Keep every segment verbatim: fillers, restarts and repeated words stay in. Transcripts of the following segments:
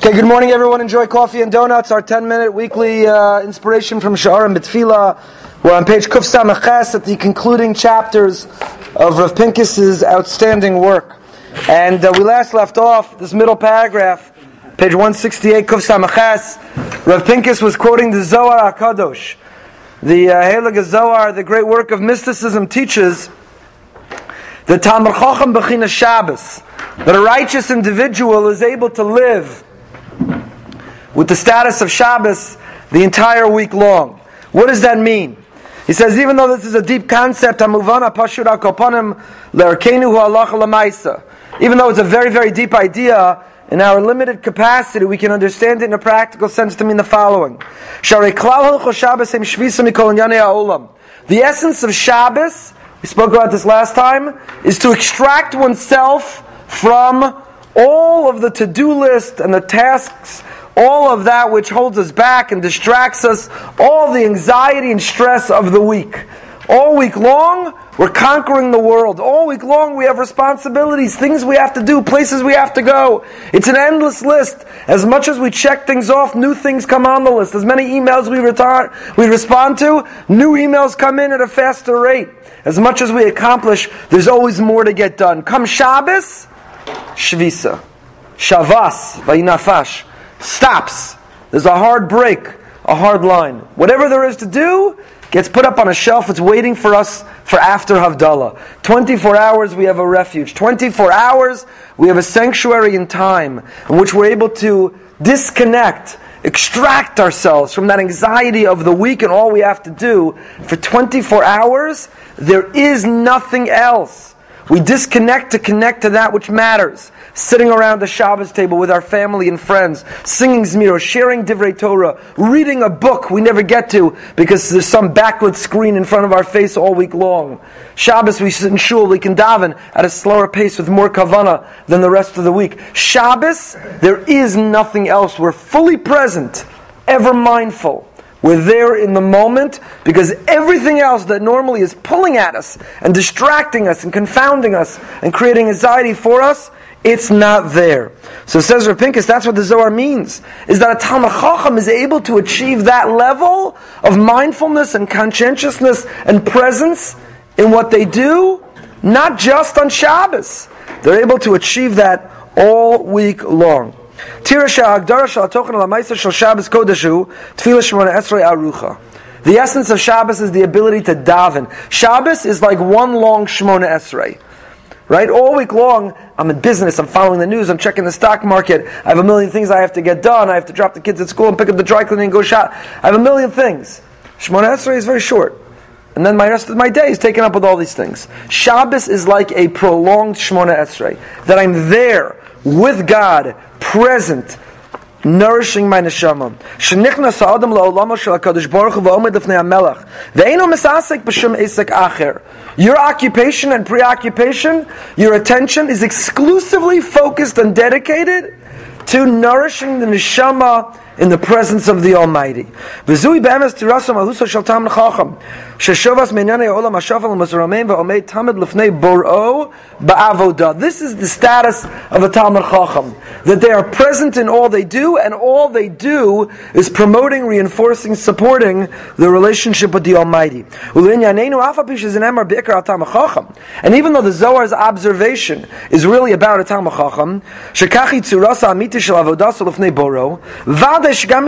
Okay, good morning everyone. Enjoy coffee and donuts. Our ten-minute weekly uh, inspiration from Sha'ar and B'Tfilah. We're on page Kuf Samach at the concluding chapters of Rav Pincus's outstanding work. And uh, we last left off this middle paragraph, page one sixty-eight, Kuf Samach. Rav Pincus was quoting the Zohar HaKadosh. The uh, Heilige Zohar, the great work of mysticism, teaches the Talmud Chacham B'chinas Shabbos, that a righteous individual is able to live with the status of Shabbos the entire week long. What does that mean? He says, even though this is a deep concept, even though it's a very, very deep idea, in our limited capacity, we can understand it in a practical sense to mean the following. The essence of Shabbos, we spoke about this last time, is to extract oneself from all of the to-do list and the tasks, all of that which holds us back and distracts us, all the anxiety and stress of the week. All week long, we're conquering the world. All week long, we have responsibilities, things we have to do, places we have to go. It's an endless list. As much as we check things off, new things come on the list. As many emails we, retar- we respond to, new emails come in at a faster rate. As much as we accomplish, there's always more to get done. Come Shabbos, Shvisa. Shavas, Vayinafash. Stops. There's a hard break, a hard line. Whatever there is to do gets put up on a shelf. It's waiting for us for after Havdalah. twenty-four hours we have a refuge. twenty-four hours we have a sanctuary in time in which we're able to disconnect, extract ourselves from that anxiety of the week and all we have to do. For twenty-four hours, there is nothing else. We disconnect to connect to that which matters. Sitting around the Shabbos table with our family and friends, singing Zmiros, sharing Divrei Torah, reading a book we never get to because there's some backlit screen in front of our face all week long. Shabbos we sit in shul, we can daven at a slower pace with more kavanah than the rest of the week. Shabbos, there is nothing else. We're fully present, ever mindful. We're there in the moment because everything else that normally is pulling at us and distracting us and confounding us and creating anxiety for us, it's not there. So says Rav Pincus, that's what the Zohar means, is that a Talmud Chacham is able to achieve that level of mindfulness and conscientiousness and presence in what they do, not just on Shabbos. They're able to achieve that all week long. The essence of Shabbos is the ability to daven. Shabbos is like one long Shemona Esrei. Right? All week long, I'm in business, I'm following the news, I'm checking the stock market, I have a million things I have to get done, I have to drop the kids at school and pick up the dry cleaning and go shop. I have a million things. Shemona Esrei is very short. And then my rest of my day is taken up with all these things. Shabbos is like a prolonged Shemona Esrei. That I'm there, with God, present, nourishing my neshama. Shenichnas ha'adam la'olamo shel HaKadosh Baruch Hu v'omed lifnei HaMelech ve'eino misasek b'shem esek acher. Your occupation and preoccupation, your attention is exclusively focused and dedicated to nourishing the neshama in the presence of the Almighty. V'zui be'emes tirasam aluso shel Talmid Chacham sheshovas me'nyanei ha'olam ha'shafal u'mazuramein v'omed tamid lifnei bor'o ba'avodah. This is the status of a Talmid Chacham, that they are present in all they do, and all they do is promoting, reinforcing, supporting the relationship with the Almighty. And even though the Zohar's observation is really about a Talmid Chacham, shekachi tzurasa amiti shel avodah lifnei bor'o, even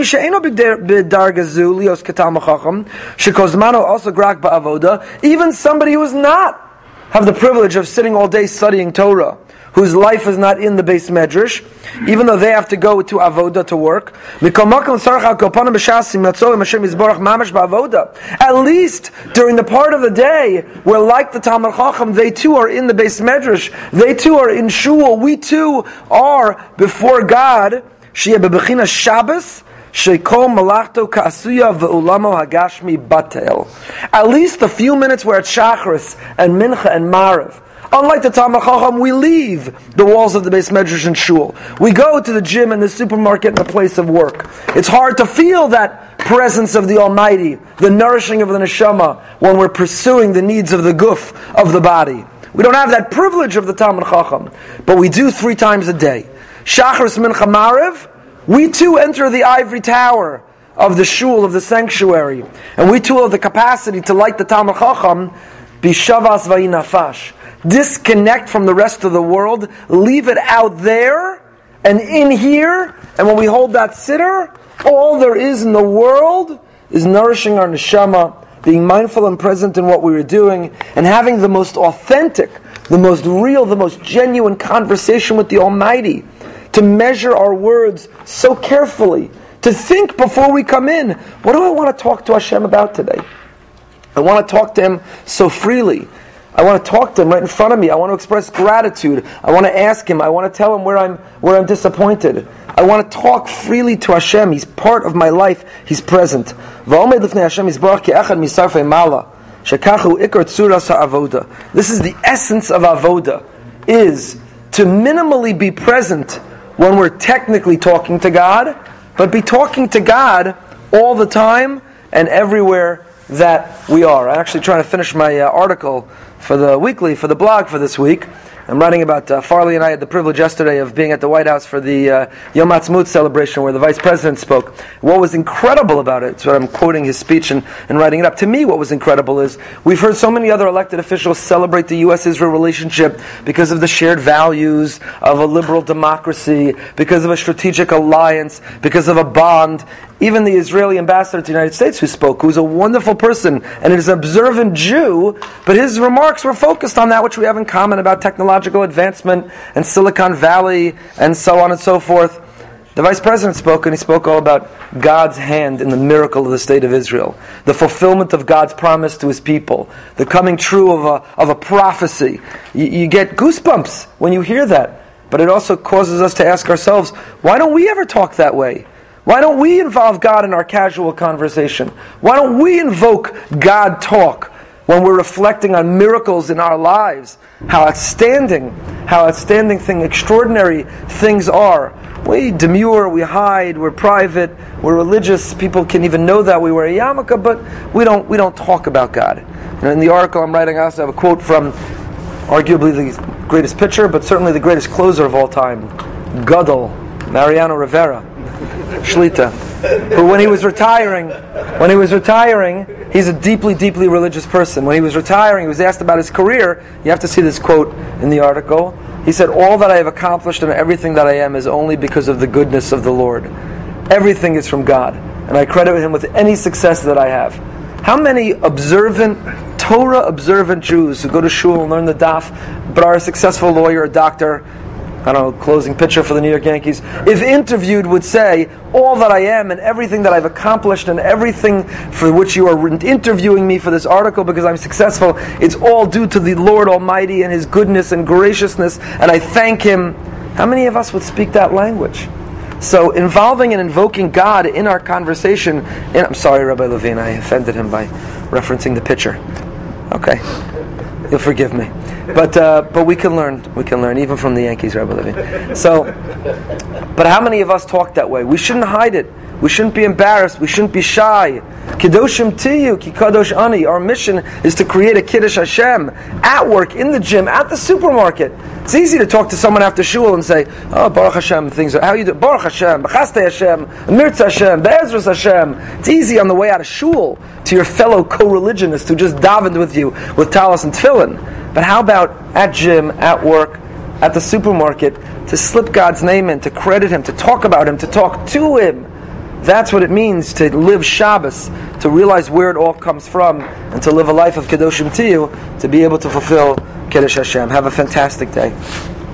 somebody who does not have the privilege of sitting all day studying Torah, whose life is not in the Beis Medrash, even though they have to go to avoda to work, at least during the part of the day where, like the Talmud Chacham, they too are in the Beis Medrash, they too are in shul, we too are before God. Sheyeh bebechina Shabbos, sheikol malachto ka'asuya ve'ulamo hagashmi batel. At least a few minutes where it's Shacharis and Mincha and Maariv. Unlike the Talmud Chacham, we leave the walls of the Beis Medrash and Shul. We go to the gym and the supermarket and the place of work. It's hard to feel that presence of the Almighty, the nourishing of the neshama, when we're pursuing the needs of the guf, of the body. We don't have that privilege of the Talmud Chacham, but we do three times a day. Shacharis, Mincha, Maariv, we too enter the ivory tower of the shul, of the sanctuary, and we too have the capacity to, like the Talmud Chacham, be shavas vayinafash. Disconnect from the rest of the world, leave it out there, and in here, and when we hold that siddur, all there is in the world is nourishing our neshama, being mindful and present in what we were doing, and having the most authentic, the most real, the most genuine conversation with the Almighty, to measure our words so carefully, to think before we come in, what do I want to talk to Hashem about today? I want to talk to Him so freely. I want to talk to Him right in front of me. I want to express gratitude. I want to ask Him. I want to tell Him where I'm where I'm disappointed. I want to talk freely to Hashem. He's part of my life. He's present. This is the essence of avoda, is to minimally be present when we're technically talking to God, but be talking to God all the time and everywhere that we are. I'm actually trying to finish my uh, article for the weekly, for the blog for this week. I'm writing about, uh, Farley and I had the privilege yesterday of being at the White House for the uh, Yom Ha'atzmaut celebration where the Vice President spoke. What was incredible about it, so I'm quoting his speech and, and writing it up. To me, what was incredible is we've heard so many other elected officials celebrate the U S Israel relationship because of the shared values of a liberal democracy, because of a strategic alliance, because of a bond. Even the Israeli ambassador to the United States who spoke, who's a wonderful person and is an observant Jew, but his remarks were focused on that which we have in common about technological advancement and Silicon Valley and so on and so forth. The Vice President spoke, and he spoke all about God's hand in the miracle of the state of Israel, the fulfillment of God's promise to His people, the coming true of a, of a prophecy. You, you get goosebumps when you hear that, but it also causes us to ask ourselves, why don't we ever talk that way? Why don't we involve God in our casual conversation? Why don't we invoke God talk when we're reflecting on miracles in our lives? How outstanding, how outstanding thing, extraordinary things are. We demur, we hide, we're private, we're religious. People can even know that we wear a yarmulke, but we don't we don't talk about God. And in the article I'm writing, I also have a quote from arguably the greatest pitcher, but certainly the greatest closer of all time, Gadol, Mariano Rivera. Shlita, who when he was retiring, when he was retiring, he's a deeply, deeply religious person. When he was retiring, he was asked about his career. You have to see this quote in the article. He said, "All that I have accomplished and everything that I am is only because of the goodness of the Lord. Everything is from God, and I credit Him with any success that I have." How many observant, Torah-observant Jews who go to shul and learn the daf, but are a successful lawyer, a doctor, I don't know, closing pitcher for the New York Yankees, if interviewed would say, all that I am and everything that I've accomplished and everything for which you are interviewing me for this article because I'm successful, it's all due to the Lord Almighty and His goodness and graciousness, and I thank Him. How many of us would speak that language? So involving and invoking God in our conversation, and I'm sorry, Rabbi Levine, I offended him by referencing the pitcher. Okay. You'll forgive me, but uh, but we can learn. We can learn even from the Yankees, Rabbi Levine. So, but how many of us talk that way? We shouldn't hide it. We shouldn't be embarrassed. We shouldn't be shy. Kiddushim tiyu ki kadosh ani. Our mission is to create a kiddush Hashem at work, in the gym, at the supermarket. It's easy to talk to someone after shul and say, "Oh, Baruch Hashem, things are how you do? Baruch Hashem, B'chaste Hashem, Mirtz Hashem, Be'ezras Hashem." It's easy on the way out of shul to your fellow co-religionist who just davened with you with talis and tefillin. But how about at gym, at work, at the supermarket, to slip God's name in, to credit Him, to talk about Him, to talk to Him? That's what it means to live Shabbos, to realize where it all comes from, and to live a life of Kedoshim Tiyu, to be able to fulfill Kiddush Hashem. Have a fantastic day.